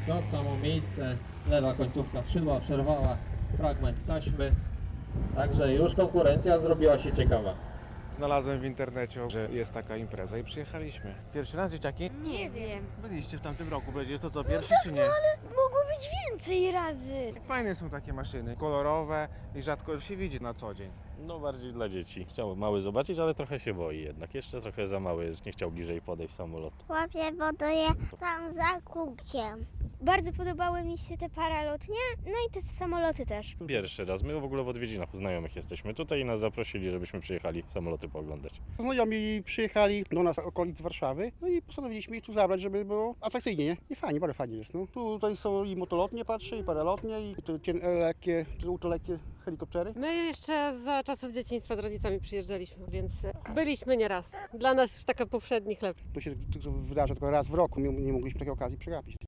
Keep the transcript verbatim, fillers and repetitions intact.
To samo miejsce, lewa końcówka skrzydła przerwała fragment taśmy, także już konkurencja zrobiła się ciekawa. Znalazłem w internecie, że jest taka impreza i przyjechaliśmy. Pierwszy raz, dzieciaki? Nie wiem. Byliście w tamtym roku, będziesz to co, pierwszy czy nie? Mogło być więcej razy. Fajne są takie maszyny, kolorowe i rzadko się widzi na co dzień. No bardziej dla dzieci. Chciał mały zobaczyć, ale trochę się boi jednak. Jeszcze trochę za mały jest, nie chciał bliżej podejść samolotu. Łapię, buduję tam za kółkiem. Bardzo podobały mi się te paralotnie, no i te samoloty też. Pierwszy raz. My w ogóle w odwiedzinach u znajomych jesteśmy tutaj i nas zaprosili, żebyśmy przyjechali samoloty pooglądać. Znajomi przyjechali do nas okolic Warszawy, no i postanowiliśmy ich tu zabrać, żeby było atrakcyjnie, nie? I fajnie, bardzo fajnie jest, no. Tutaj są i motolotnie, patrzę, i paralotnie, i te cien- lekkie, to lekkie helikoptery. My jeszcze za czasów dzieciństwa z rodzicami przyjeżdżaliśmy, więc byliśmy nieraz. Dla nas już taka powszedni chleb. To się to wydarza tylko raz w roku, nie, nie mogliśmy takiej okazji przegapić.